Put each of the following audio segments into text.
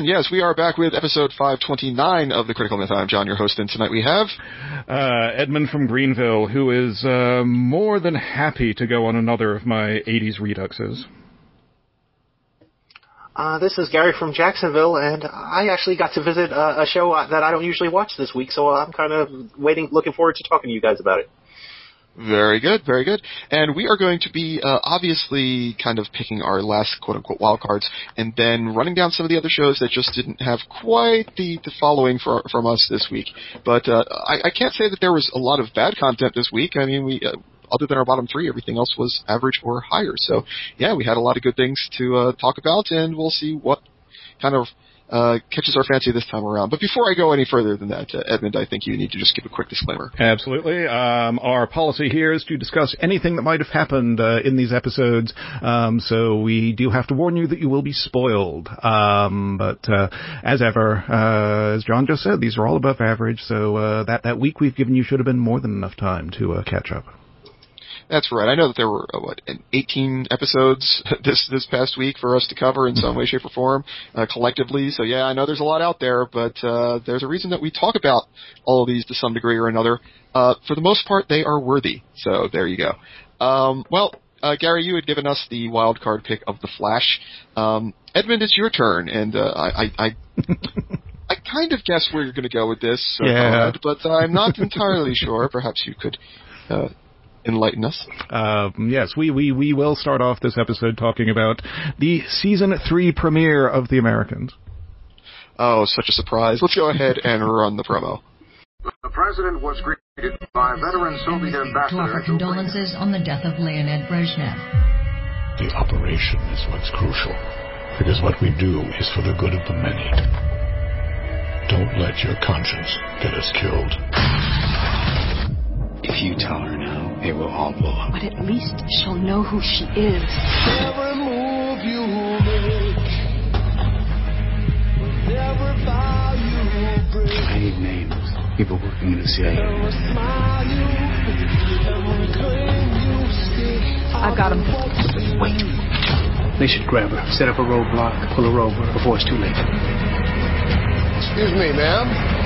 And yes, we are back with episode 529 of The Critical Myth. I'm John, your host, and tonight we have... Edmund from Greenville, who is more than happy to go on another of my 80s reduxes. This is Gary from Jacksonville, and I actually got to visit a show that I don't usually watch this week, so I'm kind of looking forward to talking to you guys about it. Very good, very good. And we are going to be obviously kind of picking our last quote-unquote wild cards and then running down some of the other shows that just didn't have quite the following from us this week. But I can't say that there was a lot of bad content this week. I mean, we other than our bottom three, everything else was average or higher. So, yeah, we had a lot of good things to talk about, and we'll see what kind of catches our fancy this time around. But before I go any further than that, Edmund, I think you need to just give a quick disclaimer. Absolutely. Our policy here is to discuss anything that might have happened in these episodes, so we do have to warn you that you will be spoiled. But as ever, as John just said, these are all above average, so that week we've given you should have been more than enough time to catch up. That's right. I know that there were, 18 episodes this past week for us to cover in some way, shape, or form, collectively. So, yeah, I know there's a lot out there, but there's a reason that we talk about all of these to some degree or another. For the most part, they are worthy. So, there you go. Gary, you had given us the wild card pick of The Flash. Edmund, it's your turn, and I kind of guess where you're going to go with this, but I'm not entirely sure. Perhaps you could... enlighten us. Yes, we will start off this episode talking about the Season 3 premiere of The Americans. Oh, such a surprise. Let's go ahead and run the promo. The president was greeted by veteran Soviet ambassador... To offer condolences on the death of Leonid Brezhnev. The operation is what's crucial, because what we do is for the good of the many. Don't let your conscience get us killed. If you tell her now, it will all blow up. But at least she'll know who she is. Every move you make, every vow you break. I need names. People working in the CIA. Every smile you make, every claim you stick. I've got him. Wait. They should grab her, set up a roadblock, pull her over before it's too late. Excuse me, ma'am.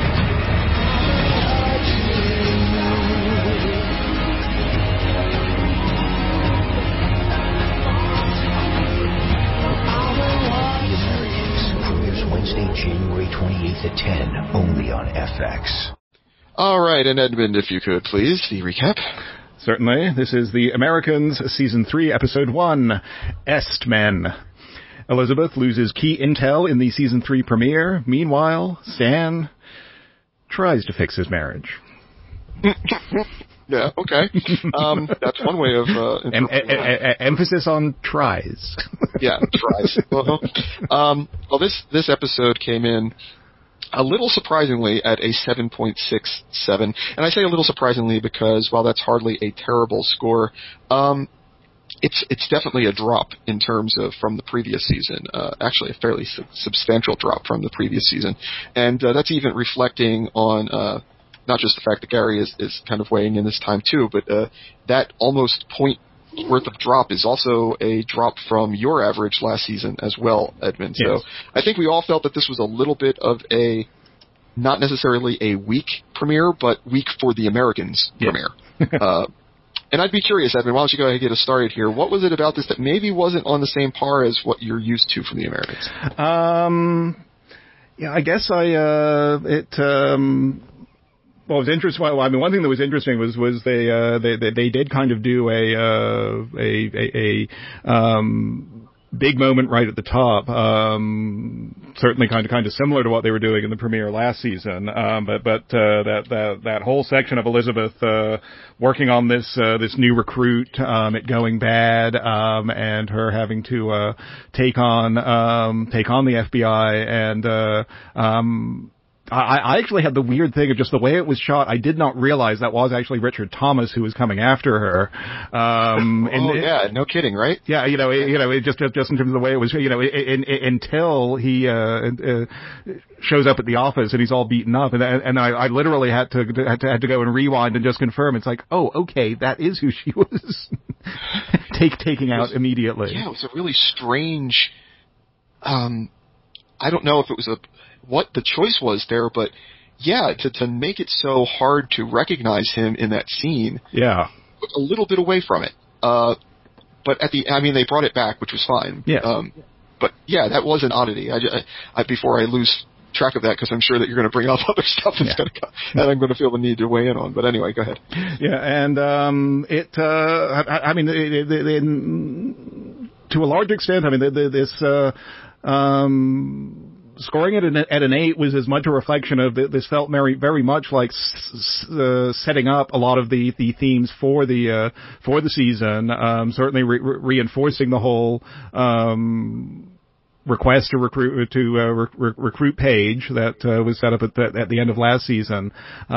Wednesday, January 28th at 10, only on FX. All right, and Edmund, if you could, please, the recap. Certainly. This is The Americans, Season 3, Episode 1, Estmen. Elizabeth loses key intel in the Season 3 premiere. Meanwhile, Stan tries to fix his marriage. Yeah, okay. That's one way of... emphasis on tries. Yeah, tries. Well, this episode came in a little surprisingly at a 7.67. And I say a little surprisingly because while that's hardly a terrible score, it's definitely a drop in terms of from the previous season. Actually, a fairly substantial drop from the previous season. And that's even reflecting on... not just the fact that Gary is kind of weighing in this time too, but that almost point worth of drop is also a drop from your average last season as well, Edmund. Yes. So I think we all felt that this was a little bit of a, not necessarily a weak premiere, but weak for the Americans premiere. And I'd be curious, Edmund, why don't you go ahead and get us started here? What was it about this that maybe wasn't on the same par as what you're used to from the Americans? Yeah, I guess well, it was interesting. Well, I mean, one thing that was interesting was they did kind of do a big moment right at the top. Certainly kind of similar to what they were doing in the premiere last season. But that whole section of Elizabeth working on this new recruit, it going bad, and her having to take on the FBI and I actually had the weird thing of just the way it was shot. I did not realize that was actually Richard Thomas who was coming after her. Yeah, no kidding, right? Yeah, it just in terms of the way it was, until he shows up at the office and he's all beaten up, and I literally had to go and rewind and just confirm. It's like, oh, okay, that is who she was taking out immediately. Yeah, it was a really strange. I don't know if it was what the choice was there, but yeah, to make it so hard to recognize him in that scene. Yeah. Took a little bit away from it. But they brought it back, which was fine. Yeah. But yeah, that was an oddity. I before I lose track of that, because I'm sure that you're going to bring up other stuff that's going to come, and I'm going to feel the need to weigh in on. But anyway, go ahead. Yeah, and to a large extent, this scoring it at an 8 was as much a reflection of this felt very much like setting up a lot of the themes for the season. Certainly reinforcing the whole request to recruit Paige that was set up at the end of last season,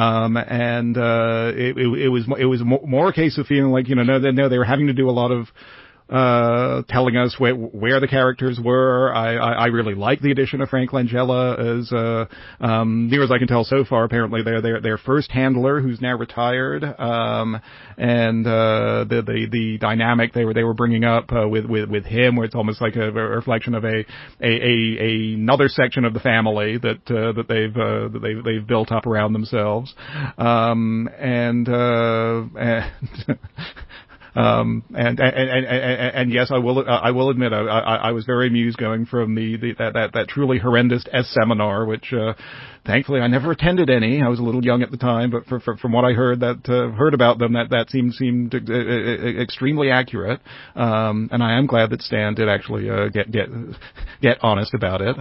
it was more a case of feeling like no, they were having to do a lot of telling us where the characters were. I really like the addition of Frank Langella as near as I can tell so far. Apparently, their first handler, who's now retired, and the dynamic they were bringing up with him, where it's almost like a reflection of another section of the family that they've built up around themselves, and yes, I will admit, I was very amused going from that truly horrendous S seminar, which, thankfully I never attended any. I was a little young at the time, but from what I heard about them, that seemed extremely accurate. And I am glad that Stan did actually, get honest about it.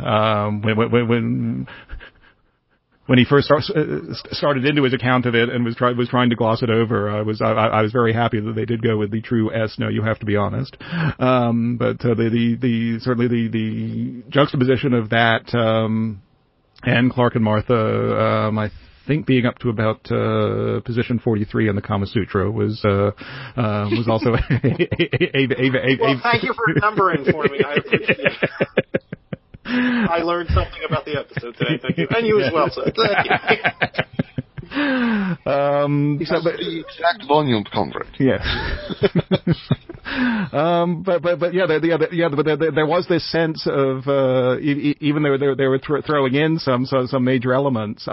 When he first started into his account of it and was trying to gloss it over, I was very happy that they did go with the true S. No, you have to be honest. But certainly the juxtaposition of that and Clark and Martha, I think being up to about position 43 in the Kama Sutra was also well, thank you for numbering for me. I appreciate it. I learned something about the episode today. Thank you, and you as well. So thank you. The exact volume, comrade. Yes. But there was this sense of even though they were throwing in some major elements,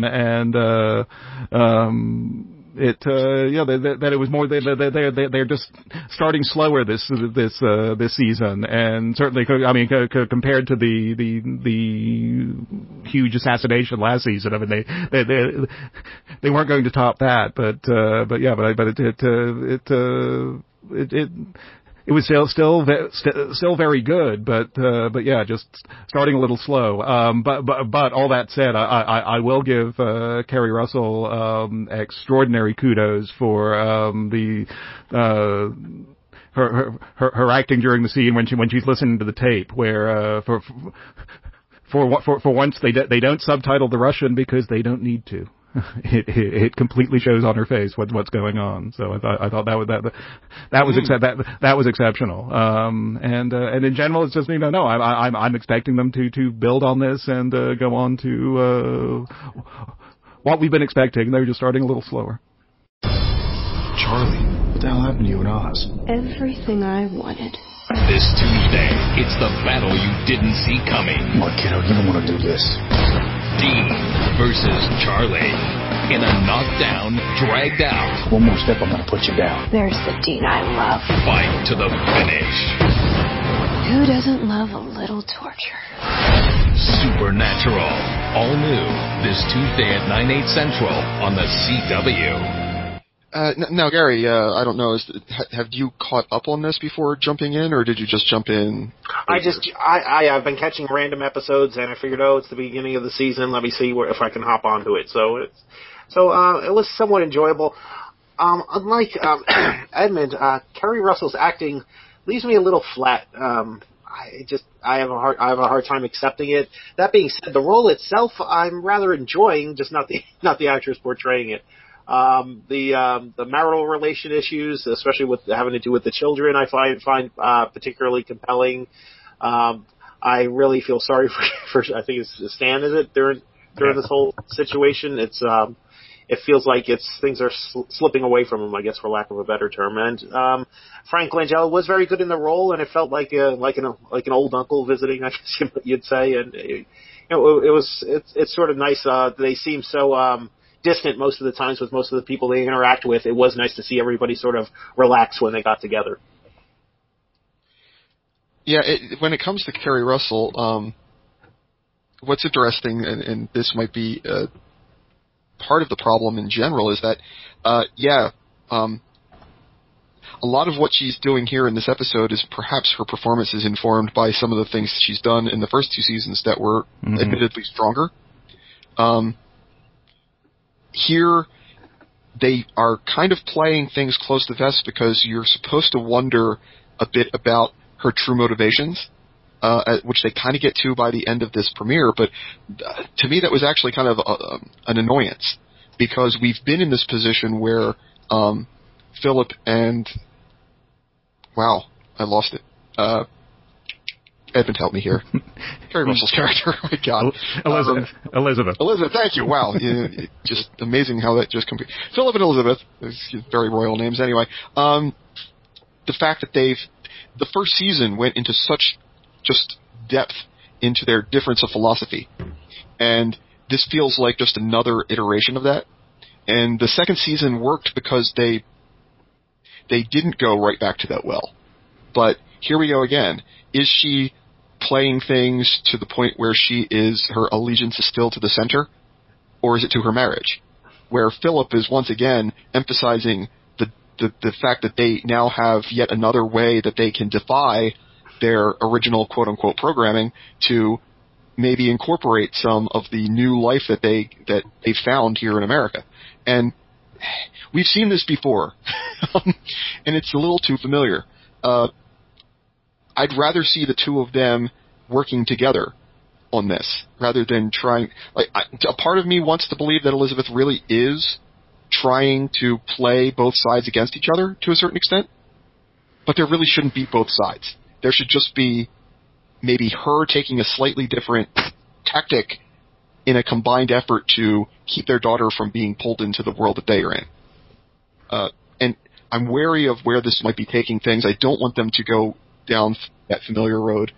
that it was more they're just starting slower this season, and certainly compared to the huge assassination last season, they weren't going to top that, but it was still very good, but yeah, just starting a little slow. But all that said, I will give Kerry Russell extraordinary kudos for her acting during the scene when she's listening to the tape, where for once they don't subtitle the Russian because they don't need to. It completely shows on her face what's going on. So I thought that was exceptional. And in general, it's just I'm expecting them to build on this and go on to what we've been expecting. They're just starting a little slower. Charlie, what the hell happened to you in Oz? Everything I wanted. This Tuesday, it's the battle you didn't see coming. Come on, kiddo, you don't want to do this. Dean versus Charlie. In a knockdown, dragged out. One more step, I'm going to put you down. There's the Dean I love. Fight to the finish. Who doesn't love a little torture? Supernatural. All new this Tuesday at 9/8 Central on the CW. Now, Gary, I don't know, have you caught up on this before jumping in, or did you just jump in? I've been catching random episodes, and I figured, it's the beginning of the season. Let me see if I can hop onto it. So it was somewhat enjoyable. Unlike Edmund, Kerry Russell's acting leaves me a little flat. I have a hard time accepting it. That being said, the role itself I'm rather enjoying, just not the actress portraying it. The marital relation issues, especially with having to do with the children, I find particularly compelling. I really feel sorry for I think it's Stan, is it, during this whole situation. it feels like things are slipping away from him, I guess, for lack of a better term. And Frank Langella was very good in the role, and it felt like an old uncle visiting, I guess you'd say. And it's sort of nice. They seem so distant most of the times with most of the people they interact with. It was nice to see everybody sort of relax when they got together. Yeah, when it comes to Kerry Russell, what's interesting, and this might be part of the problem in general, is that, a lot of what she's doing here in this episode is perhaps her performance is informed by some of the things she's done in the first 2 seasons that were admittedly stronger. Here, they are kind of playing things close to the vest because you're supposed to wonder a bit about her true motivations, which they kind of get to by the end of this premiere, but to me that was actually kind of an annoyance, because we've been in this position where Philip and... Wow, I lost it. Edmund, help me here. Kerry Russell's character, oh my god. Elizabeth, thank you, wow. Just amazing how that just comes... Philip and Elizabeth, very royal names anyway. The fact that the first season went into such just depth into their difference of philosophy, and this feels like just another iteration of that. And the second season worked because they didn't go right back to that well. But here we go again. Is she playing things to the point where her allegiance is still to the center, or is it to her marriage, where Philip is once again emphasizing the fact that they now have yet another way that they can defy their original quote-unquote programming to maybe incorporate some of the new life that they found here in America. And we've seen this before, and it's a little too familiar. I'd rather see the two of them working together on this rather than trying... a part of me wants to believe that Elizabeth really is trying to play both sides against each other to a certain extent, but there really shouldn't be both sides. There should just be maybe her taking a slightly different tactic in a combined effort to keep their daughter from being pulled into the world that they are in. And I'm wary of where this might be taking things. I don't want them to go down that familiar road.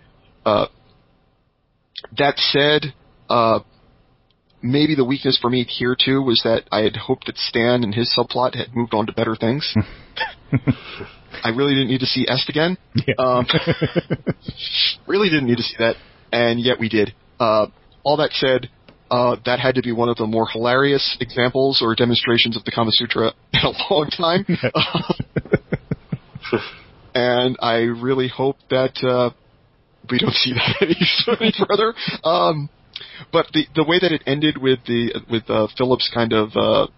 That said, maybe the weakness for me here, too, was that I had hoped that Stan and his subplot had moved on to better things. I really didn't need to see Est again. Yeah. Really didn't need to see that, and yet we did. All that said, that had to be one of the more hilarious examples or demonstrations of the Kama Sutra in a long time. And I really hope that we don't see that any further. But the way that it ended with Philip's kind of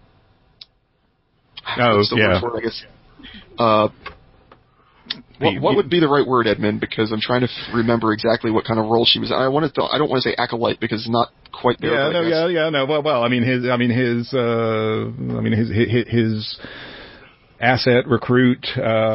what's the word for it, I guess. What would be the right word, Edmund? Because I'm trying to remember exactly what kind of role she was in. I don't want to say acolyte because it's not quite there. Well, I mean his asset recruit.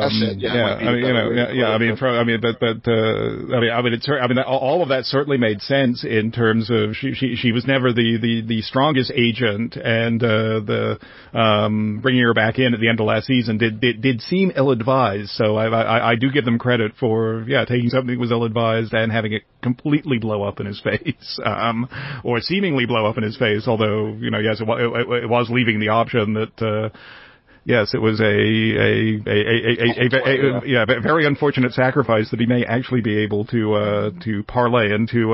All of that certainly made sense in terms of she was never the strongest agent, and bringing her back in at the end of last season did seem ill-advised. So I do give them credit for taking something that was ill-advised and having it completely blow up in his face, or seemingly blow up in his face. Although yes, it was leaving the option that. Yes, it was a very unfortunate sacrifice that he may actually be able to parlay into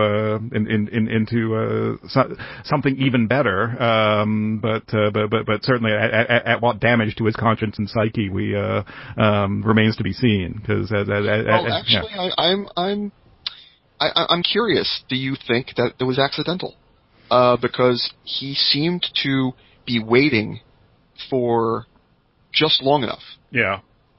something even better. But certainly at what damage to his conscience and psyche remains to be seen. Because I'm curious. Do you think that it was accidental? Because he seemed to be waiting for just long enough. Yeah.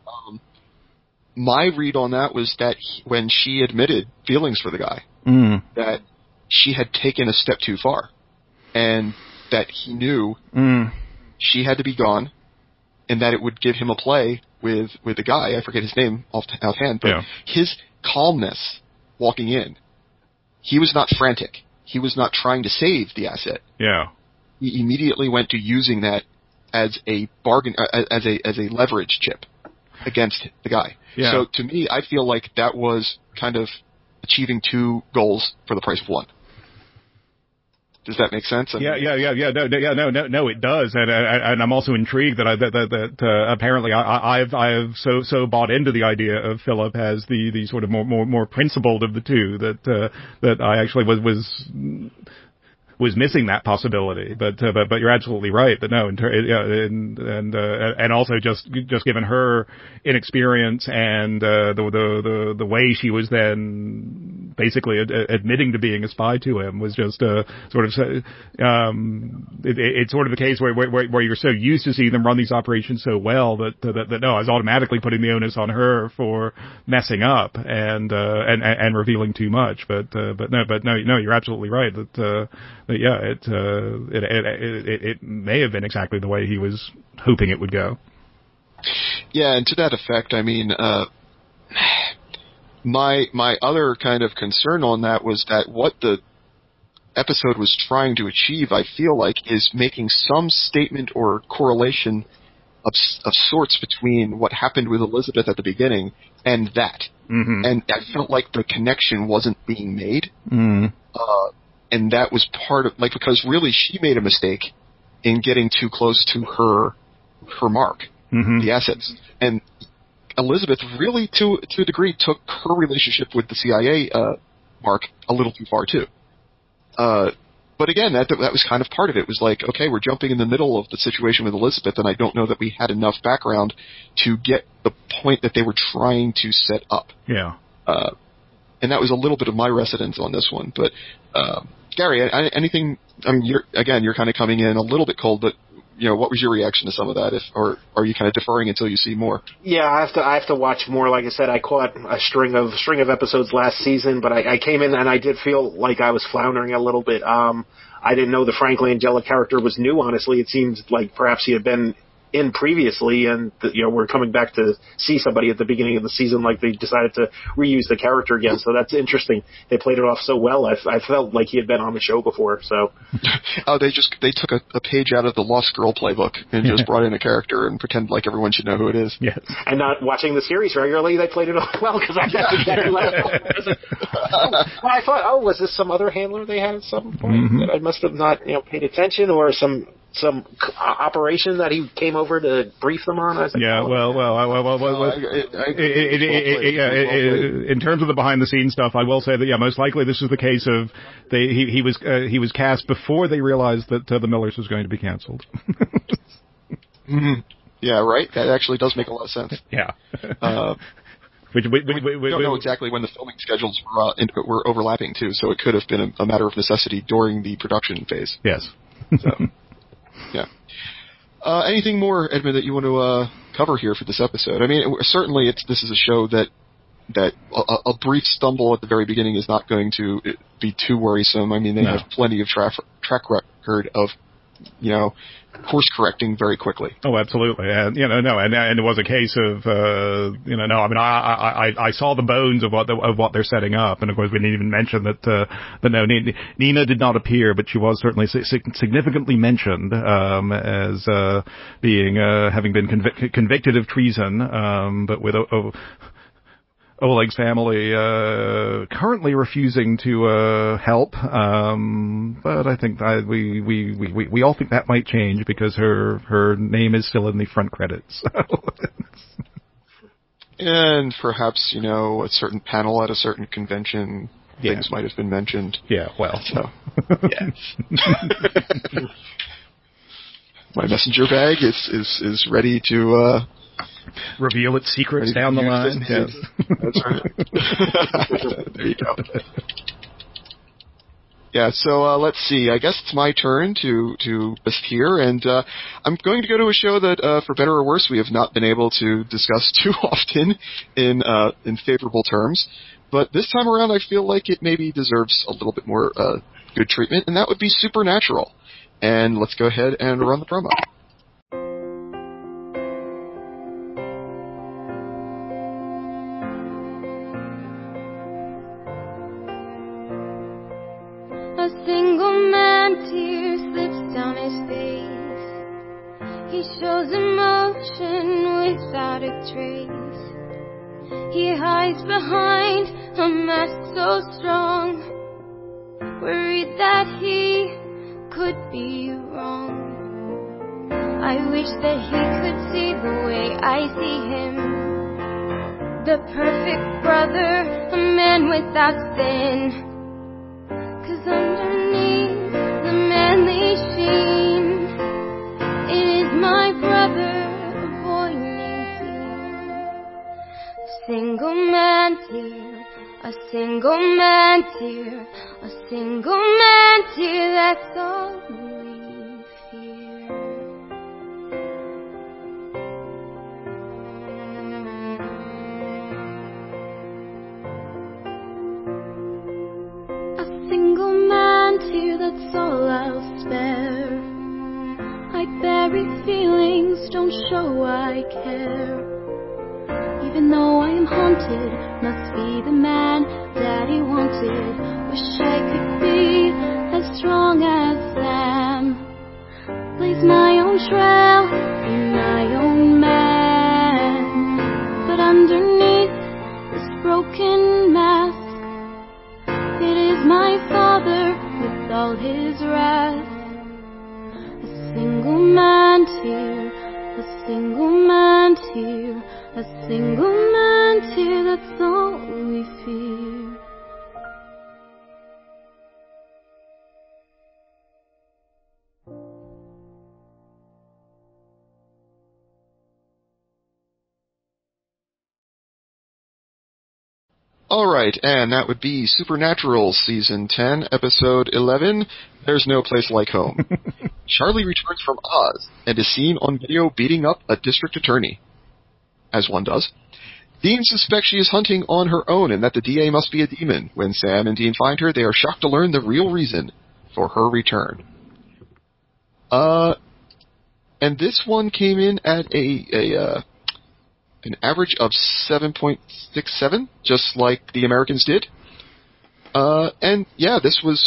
My read on that was that when she admitted feelings for the guy, that she had taken a step too far, and that he knew she had to be gone, and that it would give him a play with the guy. I forget his name offhand, but his calmness walking in, he was not frantic. He was not trying to save the asset. Yeah. He immediately went to using that as a bargain, as a leverage chip against the guy. Yeah. So to me, I feel like that was kind of achieving two goals for the price of one. Does that make sense? No, it does, and I'm also intrigued that apparently I've so bought into the idea of Philip as the sort of more principled of the two that I actually was missing that possibility, but you're absolutely right that no, and also just given her inexperience and the way she was then basically admitting to being a spy to him was just sort of it's sort of a case where you're so used to seeing them run these operations so well that no, I was automatically putting the onus on her for messing up and revealing too much, but no, you're absolutely right that. Yeah, it may have been exactly the way he was hoping it would go. Yeah, and to that effect, I mean, my other kind of concern on that was that what the episode was trying to achieve, I feel like, is making some statement or correlation of sorts between what happened with Elizabeth at the beginning and that. Mm-hmm. And I felt like the connection wasn't being made. Mm-hmm. And that was part of, like, because really she made a mistake in getting too close to her mark, mm-hmm. the assets. And Elizabeth really, to a degree, took her relationship with the CIA mark a little too far, too. But again, that was kind of part of it. It was like, okay, we're jumping in the middle of the situation with Elizabeth, and I don't know that we had enough background to get the point that they were trying to set up. Yeah. And that was a little bit of my residence on this one. But, Gary, anything, I mean, you're kind of coming in a little bit cold, but, you know, what was your reaction to some of that? Or are you kind of deferring until you see more? Yeah, I have to watch more. Like I said, I caught a string of episodes last season, but I came in and I did feel like I was floundering a little bit. I didn't know the Frank Langella character was new, honestly. It seems like perhaps he had been in previously, and we're coming back to see somebody at the beginning of the season, like they decided to reuse the character again. So that's interesting. They played it off so well. I felt like he had been on the show before. So, they took a page out of the Lost Girl playbook and just brought in a character and pretended like everyone should know who it is. Yes. And not watching the series regularly, they played it off well because I got to get it. I thought, was this some other handler they had at some point mm-hmm. that I must have not paid attention, or some operation that he came over to brief them on? I was like, in terms of the behind the scenes stuff, I will say that most likely this is the case of he was cast before they realized that the Millers was going to be canceled. Mm-hmm. Yeah, right. That actually does make a lot of sense. Yeah. We don't know exactly when the filming schedules were overlapping too, so it could have been a matter of necessity during the production phase. Yes. So. Yeah. Anything more, Edmund, that you want to cover here for this episode? I mean, certainly this is a show that a brief stumble at the very beginning is not going to be too worrisome. I mean, they have plenty of track record of, course correcting very quickly. Oh, absolutely. And, and it was a case of, I mean, I saw the bones of what they're setting up. And of course, we didn't even mention that Nina did not appear, but she was certainly significantly mentioned, as, being, having been convicted of treason, but with, Oleg's family currently refusing to help, but I think we all think that might change because her name is still in the front credits. And perhaps a certain panel at a certain convention, things might have been mentioned. Yeah, well, so yeah. My messenger bag is ready to. Reveal its secrets down the line. Yes. That's right. There you go. Yeah, so let's see. I guess it's my turn to list here, and I'm going to go to a show that, for better or worse, we have not been able to discuss too often in favorable terms. But this time around, I feel like it maybe deserves a little bit more good treatment, and that would be Supernatural. And let's go ahead and run the promo. He shows emotion without a trace. He hides behind a mask so strong, worried that he could be wrong. I wish that he could see the way I see him, the perfect brother, a man without sin. 'Cause underneath the manly sheen, it is my brother, a boy named Dean. A single man dear, a single man dear, a single man dear, that's all we fear. A single man dear, that's all I'll spare. I bury feelings, don't show I care. Even though I am haunted, must be the man Daddy wanted. Wish I could be as strong as Sam. Blaze my own trail, be my own man. But underneath this broken mask, it is my father with all his wrath. A single man tear, a single man tear, a single man tear, that's all we fear. Alright, and that would be Supernatural Season 10, Episode 11, There's No Place Like Home. Charlie returns from Oz and is seen on video beating up a district attorney. As one does. Dean suspects she is hunting on her own and that the DA must be a demon. When Sam and Dean find her, they are shocked to learn the real reason for her return. And this one came in at an average of 7.67, just like the Americans did. And yeah, this was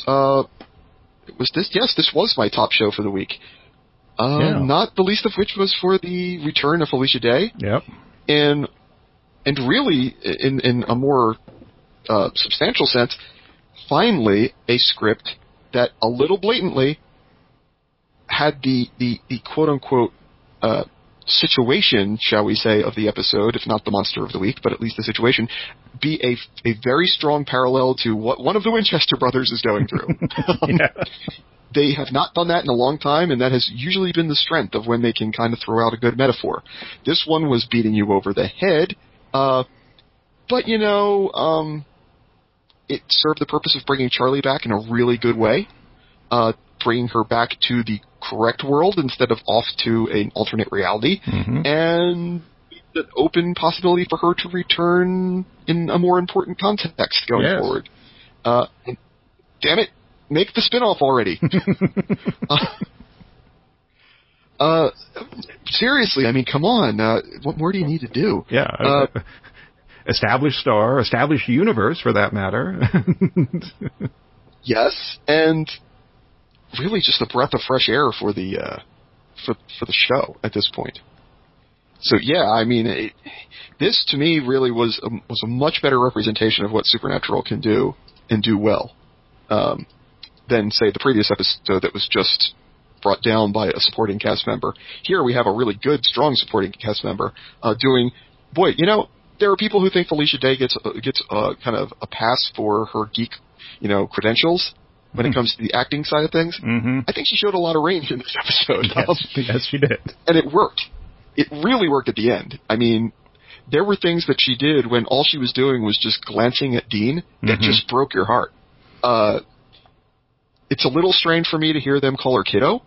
my top show for the week. Not the least of which was for the return of Felicia Day. Yep. And really, in a more substantial sense, finally a script that a little blatantly had the quote-unquote situation, shall we say, of the episode, if not the monster of the week, but at least the situation, be a very strong parallel to what one of the Winchester brothers is going through. They have not done that in a long time, and that has usually been the strength of when they can kind of throw out a good metaphor. This one was beating you over the head, but, it served the purpose of bringing Charlie back in a really good way, bringing her back to the correct world instead of off to an alternate reality, and an open possibility for her to return in a more important context going forward. Damn it, make the spinoff already. Seriously, I mean, come on. What more do you need to do? Established star, established universe, for that matter. Yes, and really just a breath of fresh air for the for the show at this point. So yeah, I mean, this to me really was a much better representation of what Supernatural can do and do well than, say, the previous episode that was just brought down by a supporting cast member. Here we have a really good, strong supporting cast member doing. Boy, there are people who think Felicia Day gets kind of a pass for her geek, credentials when it comes to the acting side of things. I think she showed a lot of range in this episode. Yes, she did. And it worked. It really worked at the end. I mean, there were things that she did when all she was doing was just glancing at Dean that just broke your heart. It's a little strange for me to hear them call her kiddo.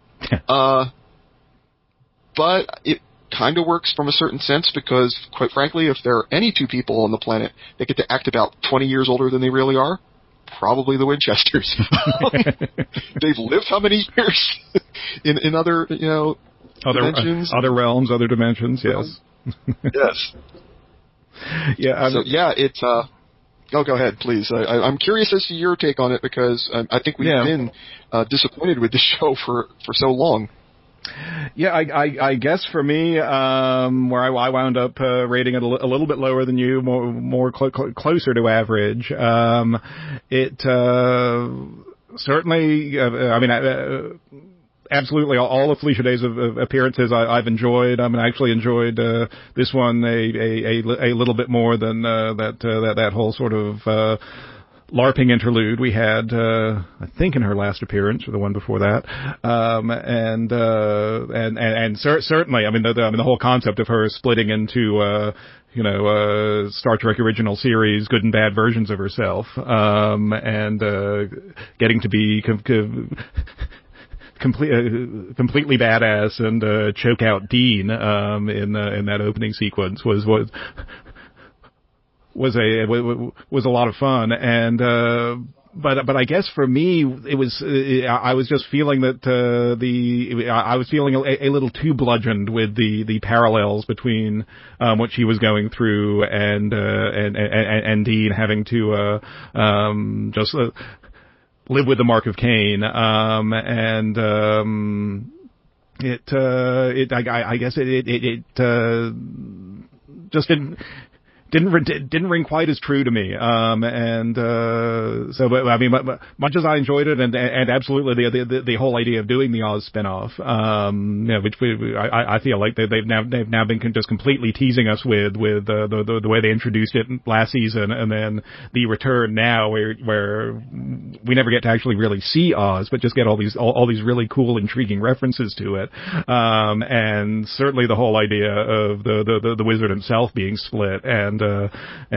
But it kind of works from a certain sense because, quite frankly, if there are any two people on the planet that get to act about 20 years older than they really are, probably the Winchesters. They've lived how many years in other, dimensions? Other realms, other dimensions, yes. Yes. It's... go ahead, please. I'm curious as to your take on it because I think we've been disappointed with the show for so long. Yeah, I guess for me, where I wound up rating it a little bit lower than you, more closer to average. It certainly, absolutely all of Felicia Day's appearances I've enjoyed. I actually enjoyed this one a little bit more than that whole sort of LARPing interlude we had, I think in her last appearance or the one before that. Certainly, the whole concept of her splitting into, Star Trek original series, good and bad versions of herself, getting to be completely badass and choke out Dean in that opening sequence was a lot of fun, and but I guess for me it was I was just feeling that I was feeling a little too bludgeoned with the parallels between what she was going through and Dean having to just live with the mark of Cain, I guess it just didn't ring quite as true to me. Much as I enjoyed it, and absolutely the whole idea of doing the Oz spinoff, which I feel like they've now been just completely teasing us with the way they introduced it last season, and then the return now where we never get to actually really see Oz, but just get all these really cool, intriguing references to it, and certainly the whole idea of the wizard himself being split, and the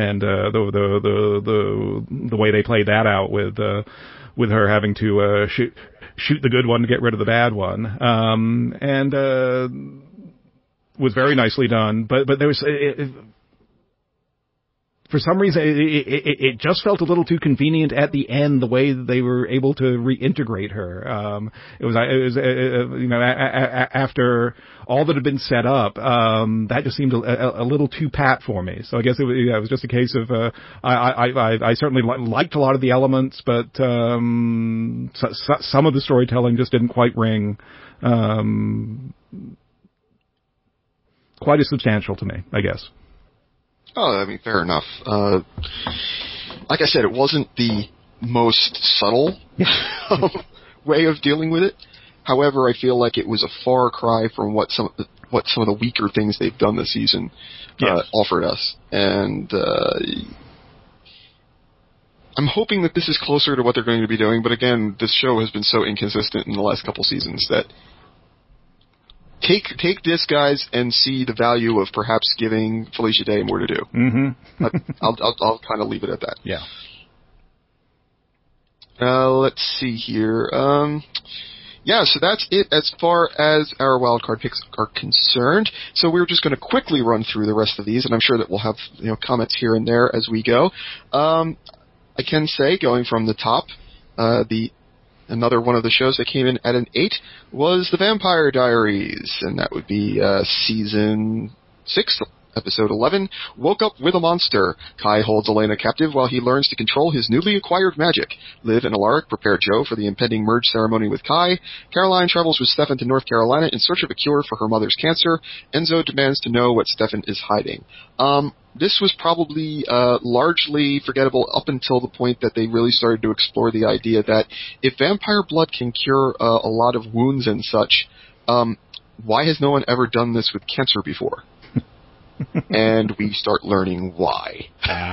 way they played that out with her having to shoot the good one to get rid of the bad one, was very nicely done. But there was for some reason it just felt a little too convenient at the end, the way they were able to reintegrate her. It was after all that had been set up, that just seemed a little too pat for me. So I guess it was just a case of I certainly liked a lot of the elements, but some of the storytelling just didn't quite ring quite as substantial to me, I guess. Oh, fair enough. Like I said, it wasn't the most subtle way of dealing with it. However, I feel like it was a far cry from what some of the weaker things they've done this season offered us. And I'm hoping that this is closer to what they're going to be doing. But again, this show has been so inconsistent in the last couple seasons that take this, guys, and see the value of perhaps giving Felicia Day more to do. Mm-hmm. I'll kind of leave it at that. Yeah. Let's see here. So that's it as far as our wildcard picks are concerned. So we're just going to quickly run through the rest of these, and I'm sure that we'll have comments here and there as we go. I can say, going from the top, another one of the shows that came in at an 8 was The Vampire Diaries, and that would be Season 6, Episode 11, Woke Up with a Monster. Kai holds Elena captive while he learns to control his newly acquired magic. Liv and Alaric prepare Joe for the impending merge ceremony with Kai. Caroline travels with Stefan to North Carolina in search of a cure for her mother's cancer. Enzo demands to know what Stefan is hiding. This was probably largely forgettable up until the point that they really started to explore the idea that if vampire blood can cure a lot of wounds and such, why has no one ever done this with cancer before? And we start learning why.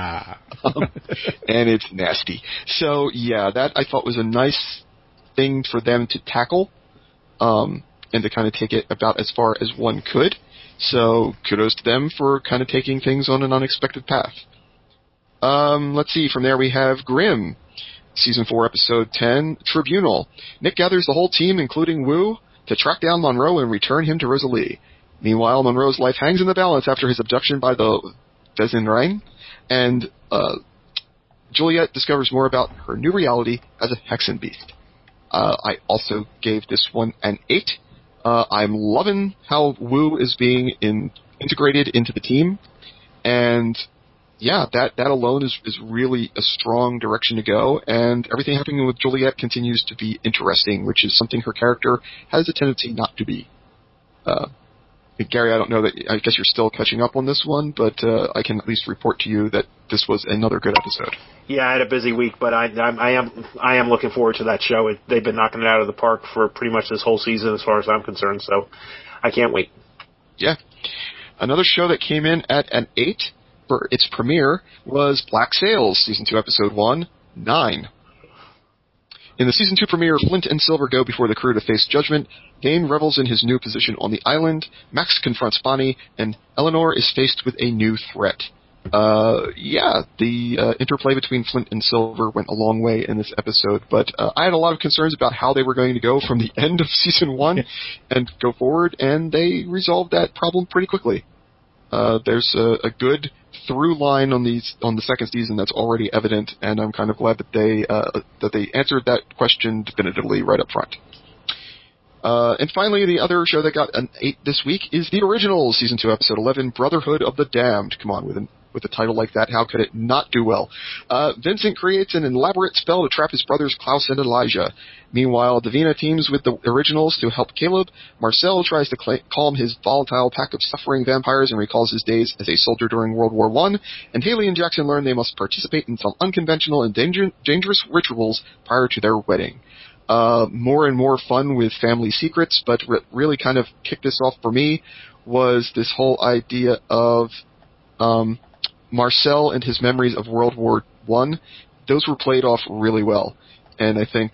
And it's nasty. So, yeah, that I thought was a nice thing for them to tackle, and to kind of take it about as far as one could. So, kudos to them for kind of taking things on an unexpected path. Let's see, from there we have Grimm. Season 4, Episode 10, Tribunal. Nick gathers the whole team, including Wu, to track down Monroe and return him to Rosalie. Meanwhile, Monroe's life hangs in the balance after his abduction by the Vezinrain, and Juliet discovers more about her new reality as a Hexenbeast. I also gave this one an 8. I'm loving how Wu is being integrated into the team, and yeah, that alone is really a strong direction to go, and everything happening with Juliet continues to be interesting, which is something her character has a tendency not to be. Gary, I don't know that. I guess you're still catching up on this one, but I can at least report to you that this was another good episode. Yeah, I had a busy week, but I am looking forward to that show. They've been knocking it out of the park for pretty much this whole season, as far as I'm concerned. So I can't wait. Yeah, another show that came in at an 8 for its premiere was Black Sails, Season 2, Episode 1, 9. In the Season 2 premiere, Flint and Silver go before the crew to face judgment. Dane revels in his new position on the island. Max confronts Bonnie, and Eleanor is faced with a new threat. The interplay between Flint and Silver went a long way in this episode, but I had a lot of concerns about how they were going to go from the end of Season 1 and go forward, and they resolved that problem pretty quickly. There's a good through line on the second season that's already evident, and I'm kind of glad that they answered that question definitively right up front. And finally, the other show that got an 8 this week is The Originals, Season 2, Episode 11, Brotherhood of the Damned. Come on, with a title like that, how could it not do well? Vincent creates an elaborate spell to trap his brothers Klaus and Elijah. Meanwhile, Davina teams with the Originals to help Caleb. Marcel tries to calm his volatile pack of suffering vampires and recalls his days as a soldier during World War I. And Haley and Jackson learn they must participate in some unconventional and dangerous rituals prior to their wedding. More and more fun with family secrets, but really kind of kicked this off for me was this whole idea of Marcel and his memories of World War I. Those were played off really well, and I think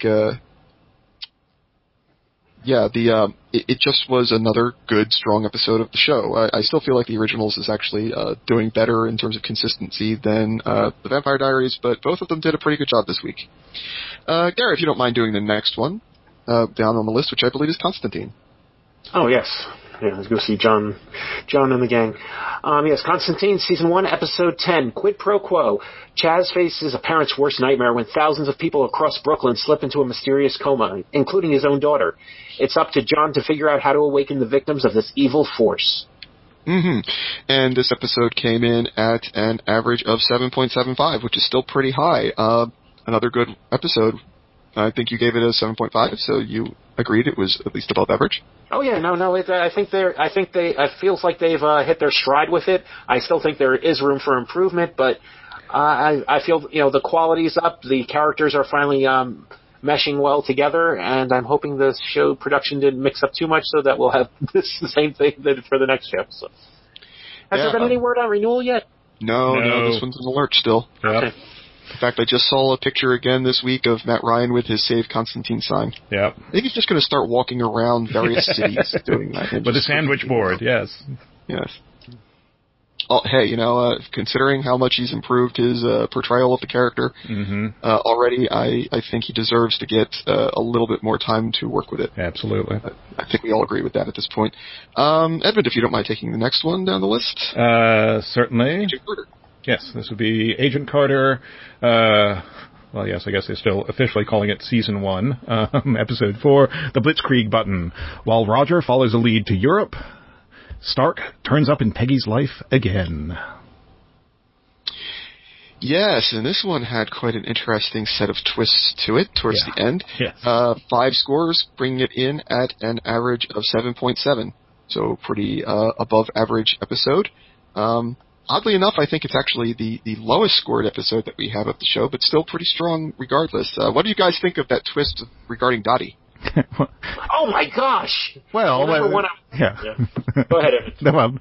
it just was another good, strong episode of the show. I still feel like The Originals is actually doing better in terms of consistency than The Vampire Diaries, but both of them did a pretty good job this week. Gary, if you don't mind doing the next one down on the list, which I believe is Constantine. Oh, yes. Yeah, let's go see John and the gang. Yes, Constantine, Season 1, Episode 10, Quid Pro Quo. Chaz faces a parent's worst nightmare when thousands of people across Brooklyn slip into a mysterious coma, including his own daughter. It's up to John to figure out how to awaken the victims of this evil force. Mm-hmm. And this episode came in at an average of 7.75, which is still pretty high. Another good episode. I think you gave it a 7.5, so you agreed it was at least above average. Oh yeah, no. I think it feels like they've hit their stride with it. I still think there is room for improvement, but I feel the quality's up. The characters are finally meshing well together, and I'm hoping the show production didn't mix up too much, so that we'll have the same thing for the next episode. Has there been any word on renewal yet? No, this one's in the lurch still. Yep. Okay. In fact, I just saw a picture again this week of Matt Ryan with his Save Constantine sign. Yeah. I think he's just going to start walking around various cities doing that. With a sandwich board, yes. Yes. Oh, hey, considering how much he's improved his portrayal of the character already, I think he deserves to get a little bit more time to work with it. Absolutely. I think we all agree with that at this point. Edmund, if you don't mind taking the next one down the list. Certainly. Agent Carter. Yes, this would be Agent Carter. Well, yes, I guess they're still officially calling it Season 1, Episode 4, The Blitzkrieg Button. While Roger follows a lead to Europe, Stark turns up in Peggy's life again. Yes, and this one had quite an interesting set of twists to it towards the end. Yes. 5 scores, bringing it in at an average of 7.7. So pretty above average episode. Oddly enough, I think it's actually the lowest scored episode that we have of the show, but still pretty strong regardless. What do you guys think of that twist regarding Dottie? Oh my gosh! Well, yeah. Go ahead, Evan.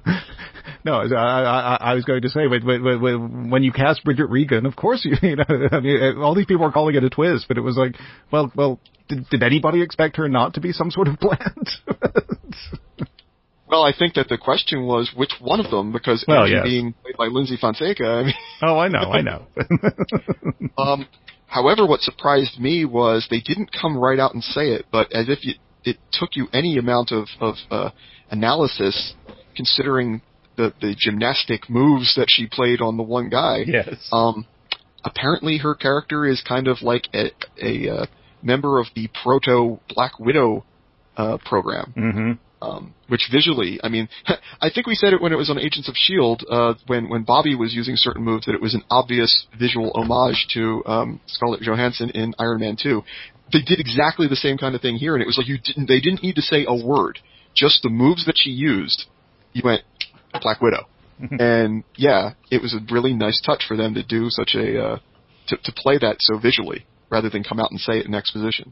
I was going to say when you cast Bridget Regan, of course I mean, all these people are calling it a twist, but it was like, well, did anybody expect her not to be some sort of plant? Well, I think that the question was which one of them, because being played by Lindsay Fonseca. I mean, I know. However, what surprised me was they didn't come right out and say it, but as if it took you any amount of analysis, considering the gymnastic moves that she played on the one guy. Yes. Apparently, her character is kind of like a member of the proto Black Widow program. Mm-hmm. Which visually, I mean, I think we said it when it was on Agents of S.H.I.E.L.D., when Bobby was using certain moves, that it was an obvious visual homage to Scarlett Johansson in Iron Man 2. They did exactly the same kind of thing here, and it was like they didn't need to say a word. just the moves that she used, you went, Black Widow. And yeah, it was a really nice touch for them to do such a, to play that so visually, rather than come out and say it in exposition.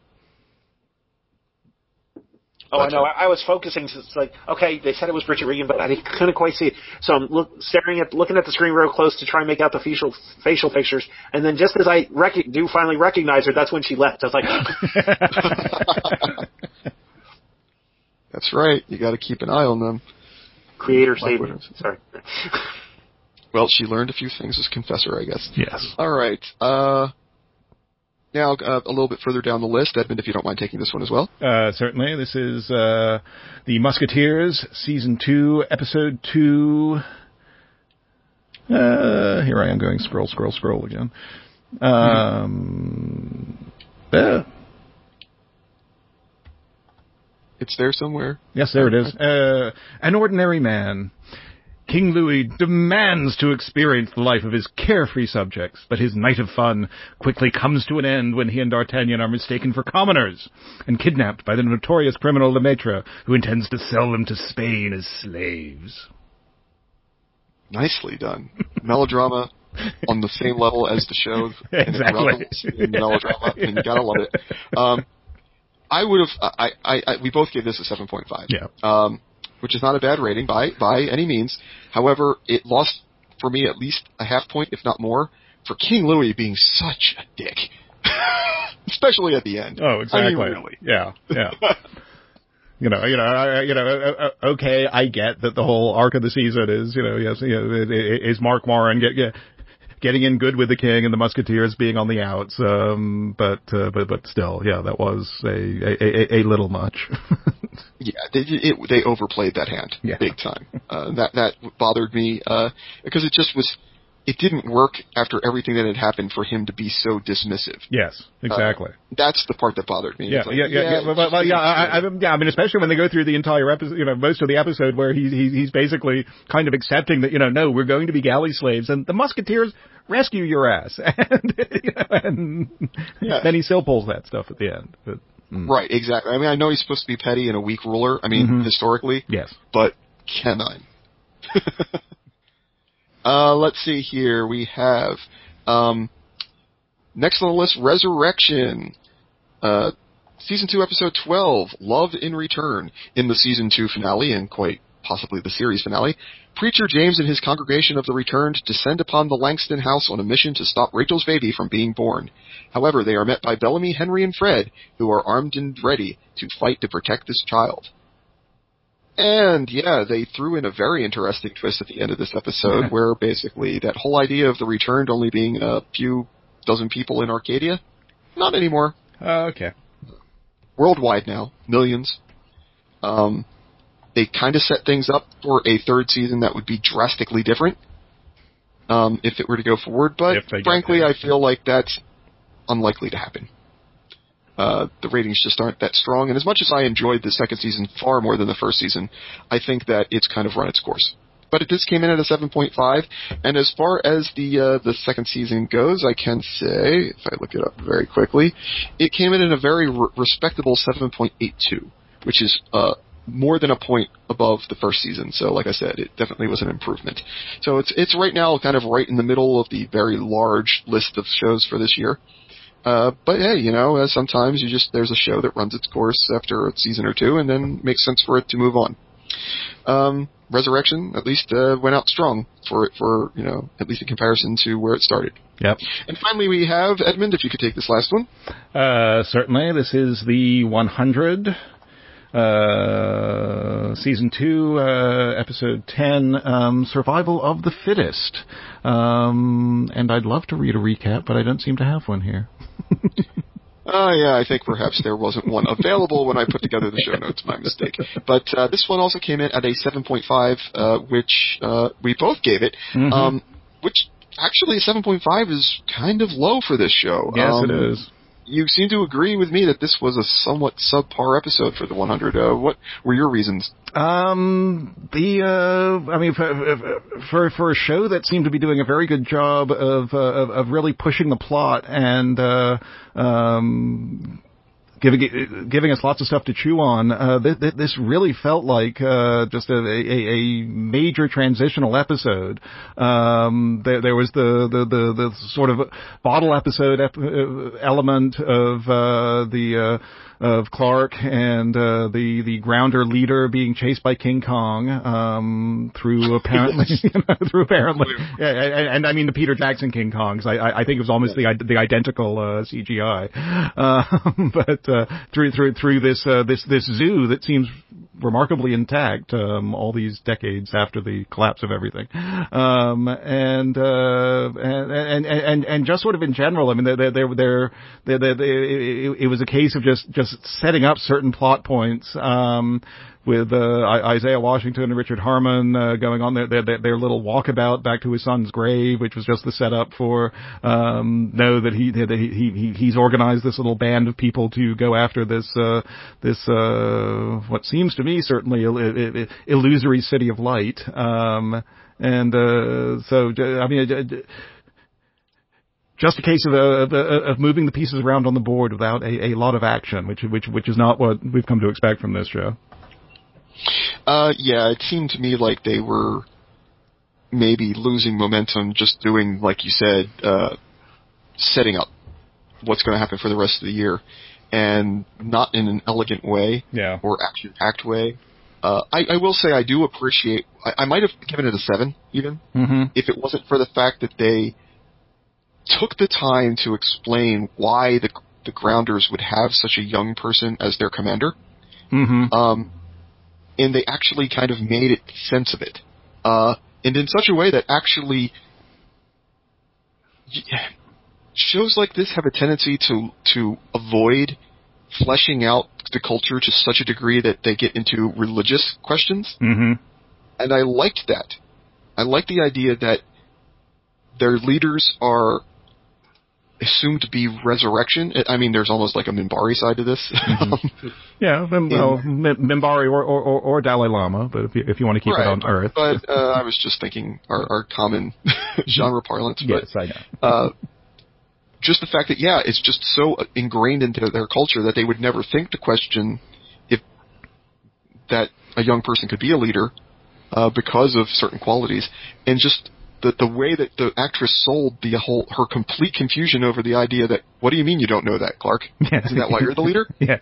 Oh, I know. I was focusing. So it's like, okay, they said it was Richard Regan, but I couldn't quite see it. So I'm looking at the screen real close to try and make out the facial pictures. And then just as I finally recognize her, that's when she left. I was like, that's right. You got to keep an eye on them. Creator saving. Sorry. Well, she learned a few things as Confessor, I guess. Yes. All right. Now, a little bit further down the list, Edmund, if you don't mind taking this one as well. Certainly. This is The Musketeers, Season 2, Episode 2. Here I am going scroll again. It's there somewhere. Yes, there it is. An ordinary man. King Louis demands to experience the life of his carefree subjects, but his night of fun quickly comes to an end when he and D'Artagnan are mistaken for commoners and kidnapped by the notorious criminal Lemaitre, who intends to sell them to Spain as slaves. Nicely done. Melodrama on the same level as the show. Exactly. Melodrama, and you gotta love it. We both gave this a 7.5. Yeah. Which is not a bad rating by any means. However, it lost, for me, at least a half point, if not more, for King Louis being such a dick. Especially at the end. Oh, exactly. I mean, really. Yeah. Okay, I get that the whole arc of the season is, is Mark Warren getting in good with the king and the Musketeers being on the outs, but still, yeah, that was a little much. Yeah, they overplayed that hand big time. That bothered me because it didn't work after everything that had happened for him to be so dismissive. Yes, exactly. That's the part that bothered me. I mean, especially when they go through the entire episode, most of the episode where he's basically kind of accepting that, no, we're going to be galley slaves and the Musketeers rescue your ass. And then he still pulls that stuff at the end. But, Right, exactly. I mean, I know he's supposed to be petty and a weak ruler. I mean, historically. Yes. But can I? Let's see here. We have, next on the list, Resurrection. Season 2, Episode 12, Love in Return. In the Season 2 finale, and quite possibly the series finale, Preacher James and his congregation of the Returned descend upon the Langston house on a mission to stop Rachel's baby from being born. However, they are met by Bellamy, Henry, and Fred, who are armed and ready to fight to protect this child. And, they threw in a very interesting twist at the end of this episode, where basically that whole idea of the Returned only being a few dozen people in Arcadia, not anymore. Okay. Worldwide now, millions. They kind of set things up for a third season that would be drastically different if it were to go forward, but frankly, I feel like that's unlikely to happen. The ratings just aren't that strong, and as much as I enjoyed the second season far more than the first season, I think that it's kind of run its course. But this came in at a 7.5, and as far as the second season goes, I can say, if I look it up very quickly, it came in at a very respectable 7.82, which is more than a point above the first season. So, like I said, it definitely was an improvement. So it's right now kind of right in the middle of the very large list of shows for this year. But hey, sometimes there's a show that runs its course after a season or two, and then makes sense for it to move on. Resurrection at least went out strong for at least in comparison to where it started. Yep. And finally, we have Edmund. If you could take this last one. Certainly. This is the 100. Season 2, Episode 10, Survival of the Fittest. And I'd love to read a recap, but I don't seem to have one here. I think perhaps there wasn't one available when I put together the show notes. My mistake. But this one also came in at a 7.5, which we both gave it. Which actually 7.5 is kind of low for this show. Yes, it is. You seem to agree with me that this was a somewhat subpar episode for the 100. What were your reasons? For a show that seemed to be doing a very good job of really pushing the plot and giving us lots of stuff to chew on. This really felt like just a major transitional episode. There was the sort of bottle episode element of Clark and the Grounder leader being chased by King Kong through apparently and I mean the Peter Jackson King Kongs. I think it was almost the identical CGI, but through this zoo that seems remarkably intact all these decades after the collapse of everything, and just sort of in general. I mean, it was a case of just setting up certain plot points with Isaiah Washington and Richard Harmon going on their little walkabout back to his son's grave, which was just the setup for that he's organized this little band of people to go after this what seems to me certainly illusory city of light, so I mean. Just a case of moving the pieces around on the board without a lot of action, which is not what we've come to expect from this show. Yeah, it seemed to me like they were maybe losing momentum just doing, like you said, setting up what's going to happen for the rest of the year, and not in an elegant way or action-packed way. I will say I do appreciate. I might have given it a 7 even if it wasn't for the fact that they took the time to explain why the Grounders would have such a young person as their commander. And they actually kind of made sense of it. And in such a way that actually shows like this have a tendency to avoid fleshing out the culture to such a degree that they get into religious questions. And I liked that. I liked the idea that their leaders are assumed to be resurrection. I mean, there's almost like a Minbari side to this. Minbari or Dalai Lama, but if you want to keep it on Earth. But I was just thinking our common genre parlance. Yes, but, I know. Just the fact that, it's just so ingrained into their culture that they would never think to question if that a young person could be a leader because of certain qualities. And just the way that the actress sold her complete confusion over the idea that, what do you mean you don't know that, Clark? Isn't that why you're the leader? Yes.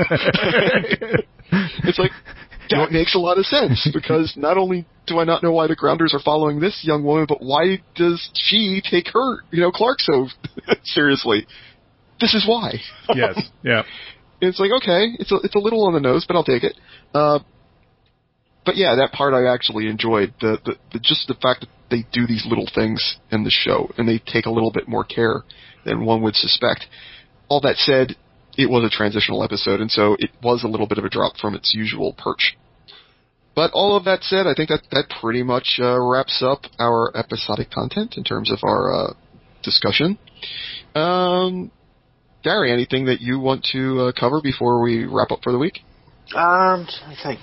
It's like, that makes a lot of sense, because not only do I not know why the Grounders are following this young woman, but why does she take her, Clark so seriously? This is why. Yes, yeah. It's like, okay, it's a little on the nose, but I'll take it. But yeah, that part I actually enjoyed. Just the fact that they do these little things in the show, and they take a little bit more care than one would suspect. All that said, it was a transitional episode, and so it was a little bit of a drop from its usual perch. But all of that said, I think that pretty much wraps up our episodic content in terms of our discussion. Gary, anything that you want to cover before we wrap up for the week? I think.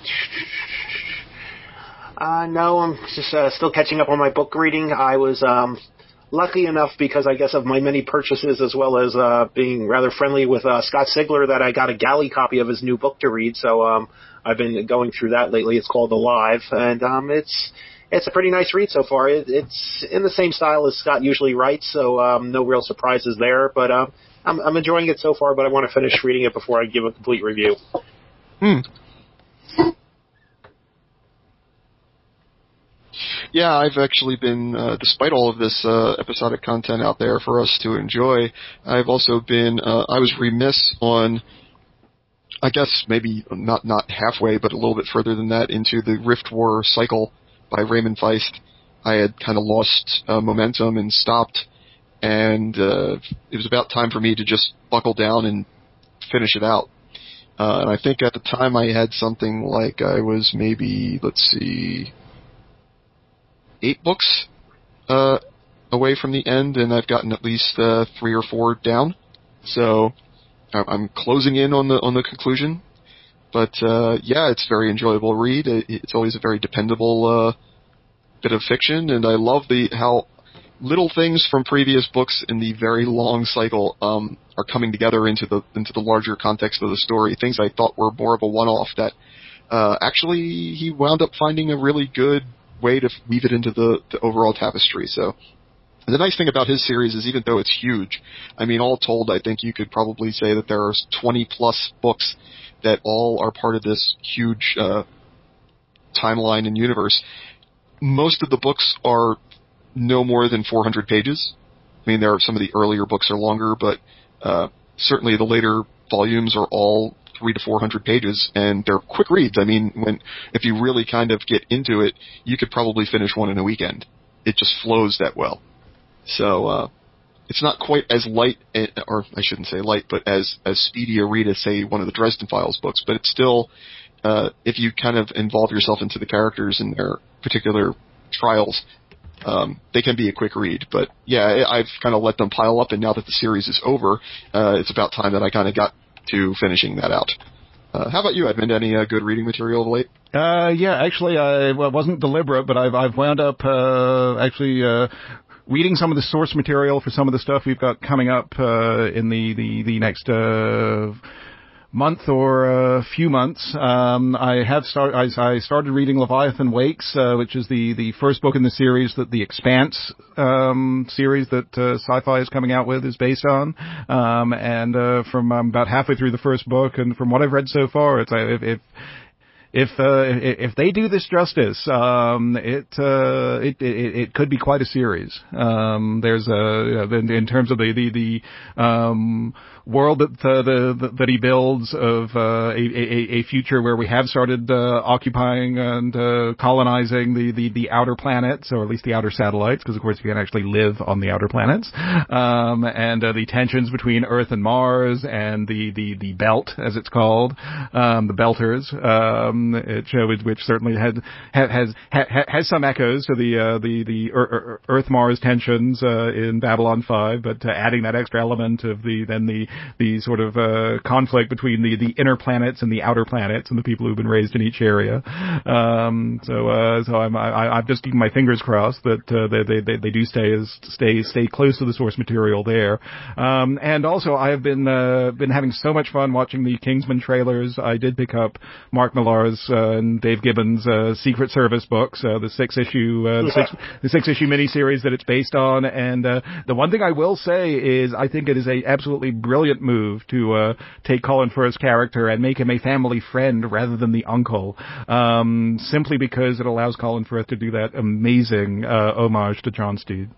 No, I'm just still catching up on my book reading. I was lucky enough, because I guess of my many purchases, as well as being rather friendly with Scott Sigler, that I got a galley copy of his new book to read. So I've been going through that lately. It's called Alive, and it's a pretty nice read so far. It's in the same style as Scott usually writes, so no real surprises there. But I'm enjoying it so far, but I want to finish reading it before I give a complete review. Yeah, I've actually been, despite all of this episodic content out there for us to enjoy, I've also been, I was remiss on, I guess maybe not halfway, but a little bit further than that, into the Rift War cycle by Raymond Feist. I had kind of lost momentum and stopped, and it was about time for me to just buckle down and finish it out. And I think at the time I had something like, I was maybe, 8 books away from the end, and I've gotten at least 3 or 4 down. So I'm closing in on the conclusion. But it's a very enjoyable read. It's always a very dependable bit of fiction, and I love how little things from previous books in the very long cycle are coming together into the larger context of the story. Things I thought were more of a one-off that actually he wound up finding a really good way to weave it into the overall tapestry. So the nice thing about his series is even though it's huge, I mean, all told, I think you could probably say that there are 20-plus books that all are part of this huge timeline and universe. Most of the books are no more than 400 pages. I mean, there are some of the earlier books are longer, but certainly the later volumes are all 300 to 400 pages, and they're quick reads. I mean, if you really kind of get into it, you could probably finish one in a weekend. It just flows that well. So it's not quite as light, or I shouldn't say light, but as speedy a read as, say, one of the Dresden Files books. But it's still, if you kind of involve yourself into the characters and their particular trials, they can be a quick read. But yeah, I've kind of let them pile up, and now that the series is over, it's about time that I kind of got to finishing that out. How about you, Edmund? Any good reading material of late? Yeah, actually, it wasn't deliberate, but I've wound up reading some of the source material for some of the stuff we've got coming up in the next month or a few months. I started reading Leviathan Wakes, which is the first book in the series that the Expanse series that Sci-Fi is coming out with is based on. And from about halfway through the first book, and from what I've read so far, it's if they do this justice, it could be quite a series. There's in terms of the world that he builds of a future where we have started occupying and colonizing the outer planets, or at least the outer satellites, because of course you can't actually live on the outer planets. And the tensions between Earth and Mars, and the belt, as it's called, the Belters. Which certainly has some echoes to the Earth-Mars tensions in Babylon 5, but adding that extra element of the sort of conflict between the inner planets and the outer planets and the people who've been raised in each area. So I'm just keeping my fingers crossed that they do stay close to the source material there. And also I have been having so much fun watching the Kingsman trailers. I did pick up Mark Millar's and Dave Gibbons' Secret Service books, the six-issue miniseries that it's based on. And the one thing I will say is I think it is a absolutely brilliant move to take Colin Firth's character and make him a family friend rather than the uncle, simply because it allows Colin Firth to do that amazing homage to John Steed.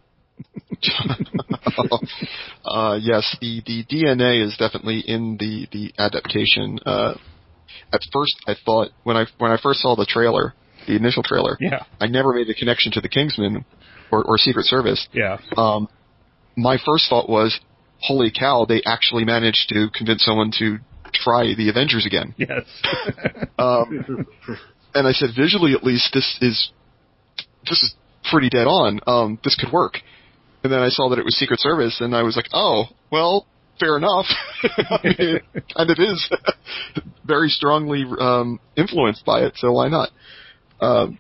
Yes, the DNA is definitely in the adaptation. At first, I thought when I first saw the trailer, the initial trailer, I never made the connection to the Kingsman or Secret Service. Yeah. My first thought was, holy cow, they actually managed to convince someone to try the Avengers again. Yes. And I said, visually at least, this is pretty dead on. This could work. And then I saw that it was Secret Service, and I was like, oh, well, fair enough. I mean, it kind of is very strongly influenced by it, so why not? I'm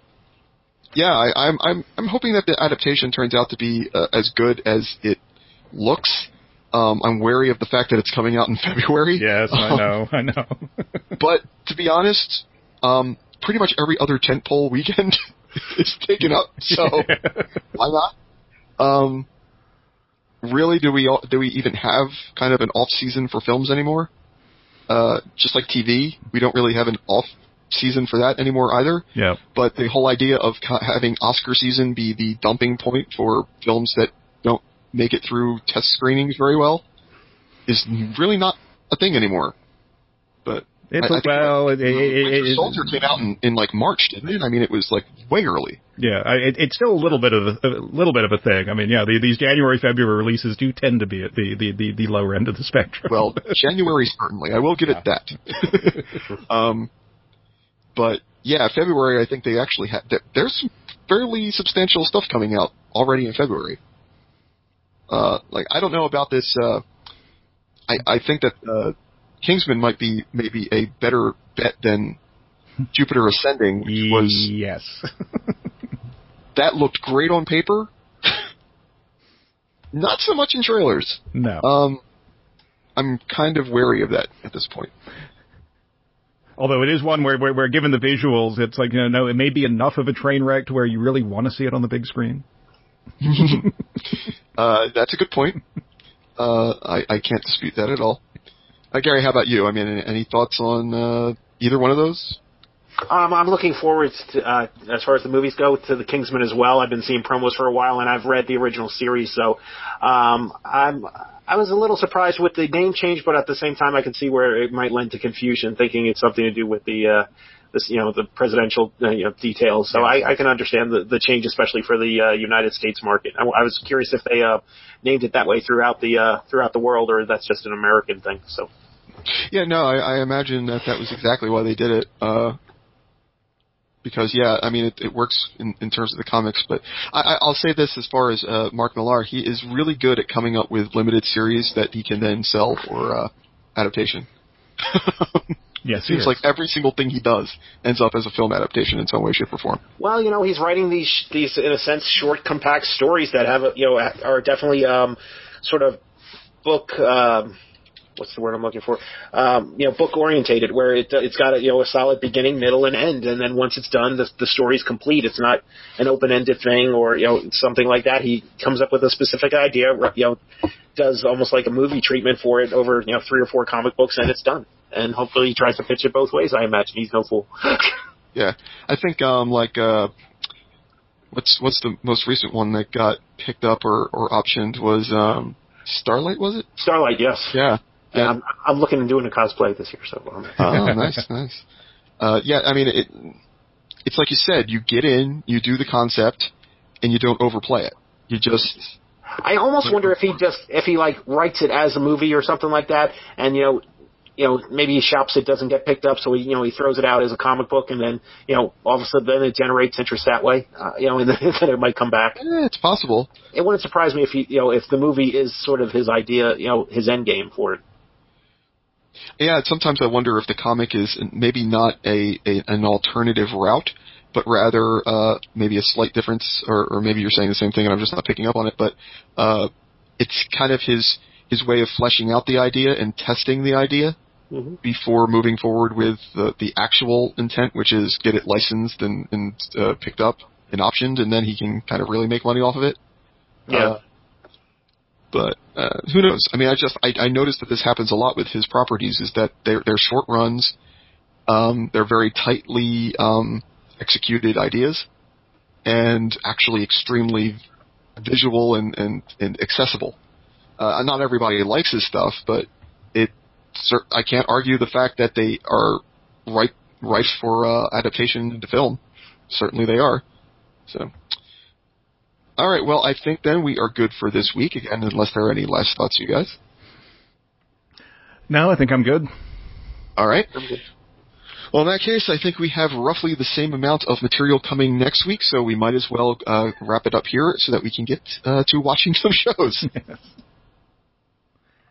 hoping that the adaptation turns out to be as good as it looks. I'm wary of the fact that it's coming out in February. Yes, I know. But to be honest, pretty much every other tentpole weekend is taken up, so why not? Really, do we even have kind of an off season for films anymore? Just like TV, we don't really have an off season for that anymore either. Yeah. But the whole idea of having Oscar season be the dumping point for films that don't make it through test screenings very well is really not a thing anymore. But Winter Soldier came out in like March, didn't it? I mean, it was like way early. Yeah, it's still a little bit of a thing. I mean, yeah, these January, February releases do tend to be at the lower end of the spectrum. Well, January certainly, I will give it that. But yeah, February, I think they actually there's some fairly substantial stuff coming out already in February. Like I don't know about this. I think that Kingsman might be maybe a better bet than Jupiter Ascending, which was yes. That looked great on paper, Not so much in trailers. No. I'm kind of wary of that at this point. Although it is one where given the visuals, it's like, no, it may be enough of a train wreck to where you really want to see it on the big screen. That's a good point. I can't dispute that at all. Gary, how about you? I mean, any thoughts on either one of those? I'm looking forward to, as far as the movies go, to The Kingsman as well. I've been seeing promos for a while, and I've read the original series, so I was a little surprised with the name change, but at the same time, I can see where it might lend to confusion, thinking it's something to do with the presidential details. So I can understand the change, especially for the United States market. I was curious if they named it that way throughout the world, or that's just an American thing. So. Yeah, no, I imagine that was exactly why they did it. Because, I mean, it works in terms of the comics, but I'll say this as far as Mark Millar, he is really good at coming up with limited series that he can then sell for adaptation. Yes, it seems like every single thing he does ends up as a film adaptation in some way, shape, or form. Well, he's writing these in a sense short, compact stories that have are definitely sort of book. What's the word I'm looking for? Book orientated, where it's got a solid beginning, middle, and end, and then once it's done, the story's complete. It's not an open-ended thing or something like that. He comes up with a specific idea, does almost like a movie treatment for it over 3 or 4 comic books, and it's done. And hopefully he tries to pitch it both ways. I imagine he's no fool. Yeah, I think what's the most recent one that got picked up or optioned was Starlight, was it? Starlight, yes. Yeah. Yeah, I'm looking at doing a cosplay this year, so. Oh, nice. Yeah, I mean, it's like you said, you get in, you do the concept, and you don't overplay it. You just. I almost wonder if he writes it as a movie or something like that, and maybe he shops it, doesn't get picked up, so he throws it out as a comic book, and then all of a sudden then it generates interest that way, and then it might come back. It's possible. It wouldn't surprise me if the movie is sort of his idea, his end game for it. Yeah, sometimes I wonder if the comic is maybe not an alternative route, but rather maybe a slight difference, or maybe you're saying the same thing and I'm just not picking up on it, but it's kind of his way of fleshing out the idea and testing the idea before moving forward with the actual intent, which is get it licensed and picked up and optioned, and then he can kind of really make money off of it. Yeah. But who knows? I mean, I noticed that this happens a lot with his properties, is that they're short runs, they're very tightly executed ideas, and actually extremely visual and accessible. Not everybody likes his stuff, but I can't argue the fact that they are ripe for adaptation into film. Certainly they are. So. All right, well, I think then we are good for this week, again, unless there are any last thoughts, you guys. No, I think I'm good. All right. I'm good. Well, in that case, I think we have roughly the same amount of material coming next week, so we might as well wrap it up here so that we can get to watching some shows. Yes.